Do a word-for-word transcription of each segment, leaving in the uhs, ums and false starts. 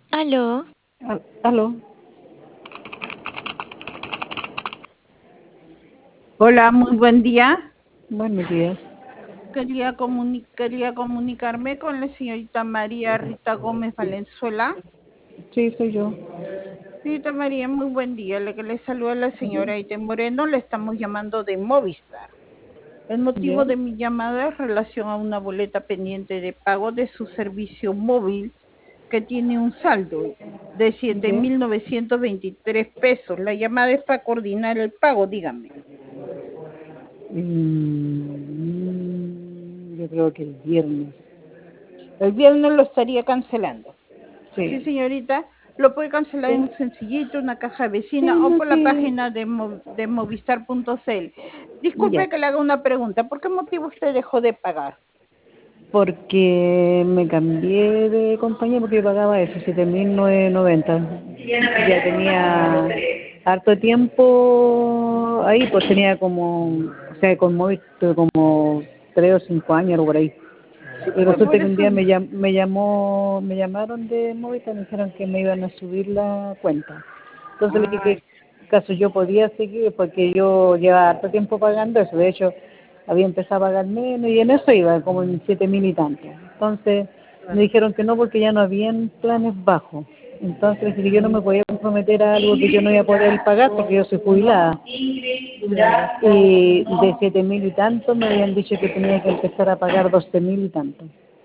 Aló, Al- Aló. Hola, muy buen día. Buenos días. Quería, comuni- quería comunicarme con la señorita María Rita Gómez Valenzuela. Sí, soy yo. Señorita María, muy buen día. La que le saluda la señora Ite Moreno, le estamos llamando de Movistar. El motivo ¿Ya? de mi llamada es relación a una boleta pendiente de pago de su servicio móvil que tiene un saldo de siete ¿Ya? mil novecientos veintitrés pesos. La llamada es para coordinar el pago, dígame. Mm, yo creo que el viernes. El viernes lo estaría cancelando. Sí, Sí. señorita, lo puede cancelar Sí, en sencillito, una caja sí, vecina o no, por la sí. página de, Mo- de movistar punto cl. Disculpe Ya. que le haga una pregunta. ¿Por qué motivo usted dejó de pagar? Porque me cambié de compañía porque yo pagaba eso, siete mil novecientos noventa. Ya tenía harto tiempo ahí, pues tenía como, o sea, con móvil tuve como tres o cinco años o por ahí. Sí, Y pues resulta por que un eso. día me, llam- me llamó, me llamaron de Movistar, me dijeron que me iban a subir la cuenta. Entonces le dije Ay, que caso yo podía seguir, porque yo llevaba harto tiempo pagando eso. De hecho, había empezado a pagar menos y en eso iba, como en siete mil y tanto. Entonces me claro. dijeron que no, porque ya no habían planes bajos. Entonces dije que yo no me podía comprometer a algo que yo no iba a poder pagar porque yo soy jubilada. Claro. Y de siete mil y tanto me habían dicho que tenía que empezar a pagar doce mil y tanto.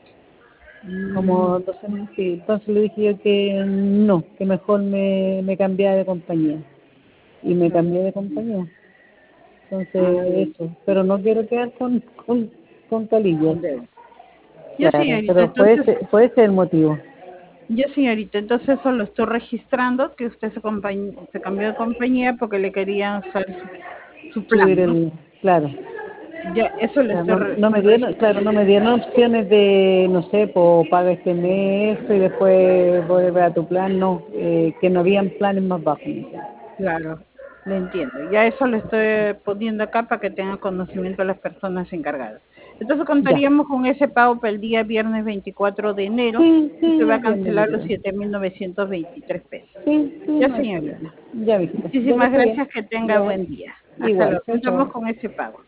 Mm, Como doce mil, sí. Entonces le dije yo que no, que mejor me, me cambiara de compañía. Y me claro. cambié de compañía. Ah, Entonces bien. eso. Pero no quiero quedar con, con, con calillas. Con deuda. Ya, Claro, señorita, pero puede entonces, ser, puede ser el motivo. ya, señorita, entonces eso lo estoy registrando, que usted se, compañ- se cambió de compañía porque le querían hacer su, su Subir plan, ¿no? el, claro. Ya, eso lo Claro, estoy no, re- no me dieron, claro, registrando. no me dieron opciones de, no sé, pues paga este mes y después vuelve a tu plan, no, eh, que no habían planes más bajos. Claro, le entiendo. Ya eso lo estoy poniendo acá para que tengan conocimiento las personas encargadas. Entonces Ya. contaríamos con ese pago para el día viernes veinticuatro de enero Sí, sí, y se va a el viernes yo cancelar los creo. siete mil novecientos veintitrés pesos. Sí, sí, Ya, no hay problema. señorita. Ya, visita. Ya que Muchísimas está bien. gracias, que tenga Ya, buen día. Hasta igual, luego. chao, Contamos chao. con ese pago.